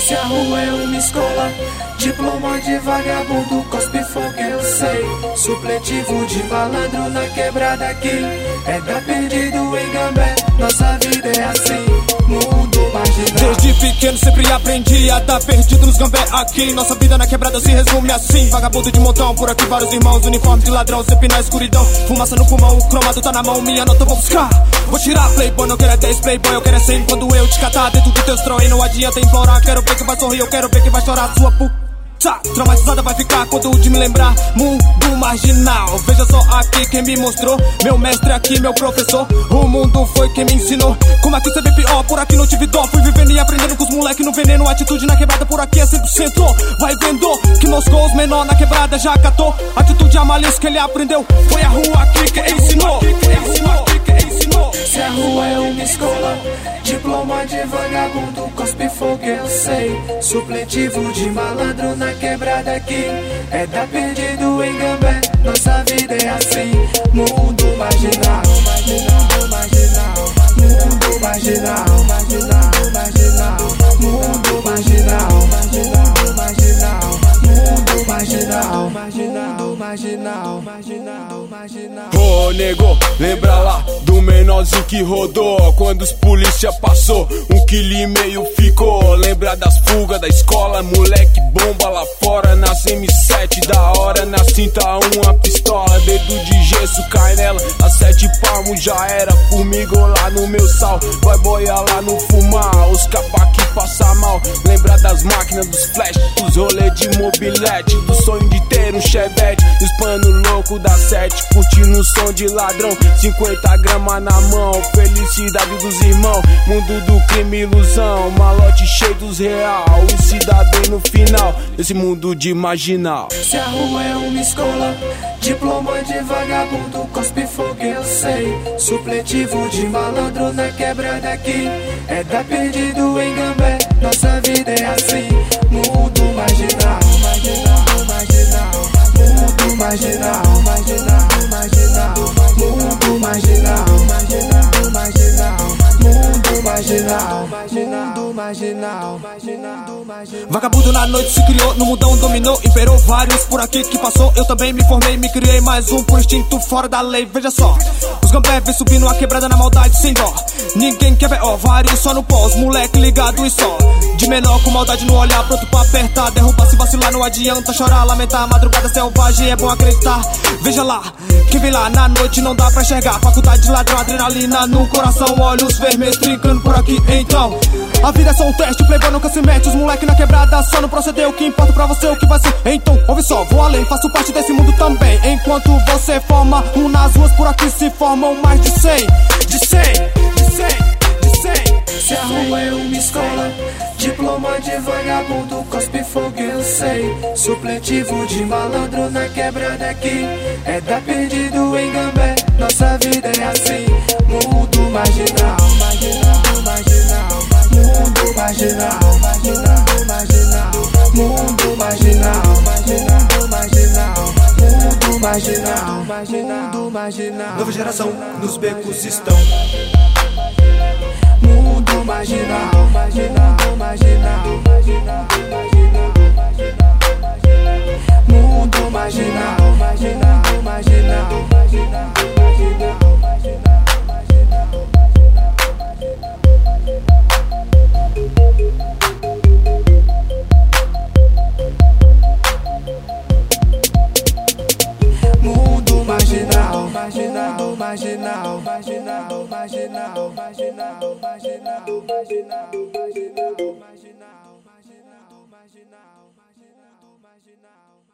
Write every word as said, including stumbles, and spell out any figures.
Se a rua é uma escola, diploma de vagabundo, cospe fogo eu sei. Supletivo de malandro na quebrada aqui, é dar perdido em Gambé. Nossa vida é assim, mundo marginal. Desde pequeno sempre aprendi a dar perdido nos Gambé aqui. Nossa vida na quebrada se resume assim: vagabundo de montão, por aqui vários irmãos, uniforme de ladrão, sempre na escuridão. Fumaça no pulmão, o cromado tá na mão, minha nota eu vou buscar. Vou tirar playboy, não quero é dez playboy, eu quero é cem. Quando eu te catar dentro do teus troll, não adianta implorar. Quero ver que vai sorrir, eu quero ver que vai chorar. Sua puta traumatizada vai ficar quando de me lembrar. Mundo marginal, veja só aqui quem me mostrou. Meu mestre aqui, meu professor. O mundo foi quem me ensinou como aqui ser bem pior, por aqui não tive dó. Fui vivendo e aprendendo com os moleque no veneno. Atitude na quebrada por aqui é cem por cento. Vai vendo que meus gols menor na quebrada já catou. Atitude a malícia que ele aprendeu, foi a rua aqui que ensinou. Se a rua é uma escola, diploma de vagabundo, cospe fogo eu sei. Supletivo de malandro na quebrada aqui, é dar perdido em Gambé. Nossa vida é assim, mundo marginal. Mundo marginal, mundo marginal, marginal, marginal, mundo marginal, marginal, marginal, mundo marginal, mundo marginal, marginal, marginal. Ô, nego, lembra lá do menorzinho que rodou quando os polícia passou, um quilo e meio ficou. Lembra das fugas da escola, moleque bomba lá fora nas M sete, da hora na cinta uma pistola, dedo de gesso cai nela, a sete palmos já era. Formigou lá no meu sal, vai boiar lá no fumar, os capa que passa mal. Lembra das máquinas, dos flash, dos rolês de mobilete, do sonho de ter um chevette, os pano louco da sete, curtindo o som de ladrão, cinquenta gramas na mão, felicidade dos irmãos. Mundo do crime, ilusão, malote cheio dos real, e se dá bem no final desse mundo de marginal. Se a rua é uma escola, diploma de vagabundo, cospe fogo eu sei. Supletivo de malandro na quebrada aqui, é dar perdido em Gambé. Nossa vida é assim, mundo marginal. Marginal, marginal, mundo marginal, marginal, marginal, mundo marginal, marginal, marginal, mundo marginal, mundo marginal, marginal, marginal. Vagabundo na noite se criou, no mundão dominou, imperou vários por aqui que passou. Eu também me formei, me criei mais um por instinto fora da lei. Veja só, os Gambé vem subindo a quebrada na maldade sem dó. Ninguém quer ver, ó, vários só no pós, moleque ligado e só. De menor com maldade no olhar, pronto pra apertar, derrubar, se vacilar não adianta chorar, lamentar. Madrugada selvagem é bom acreditar. Veja lá, quem vem lá na noite não dá pra enxergar. Faculdade de ladrão, adrenalina no coração, olhos vermelhos trincando por aqui. Então, a vida é só um teste, o playboy nunca se mete. Os moleque na quebrada só não procedeu, o que importa pra você o que vai ser. Então, ouve só, vou além, faço parte desse mundo também. Enquanto você forma um nas ruas, por aqui se formam mais de cem. De cem, de cem, de cem. Se a rua é uma escola, diploma de vagabundo, cospe fogo eu sei. Supletivo de malandro na quebrada aqui, é dar perdido em Gambé. Nossa vida é assim, mundo marginal. Marginal, marginal, mundo marginal, marginal, marginal, mundo marginal, marginal, marginal, mundo marginal, mundo marginal. Nova geração nos becos estão. Mundo marginal, marginal, marginal, marginal, marginal, mundo marginal, marginal, marginal, marginal, marginal, mundo marginal, marginal, marginal, marginal, marginal, marginal, marginal, marginal, marginal, marginal, marginal, marginal, marginal, marginal.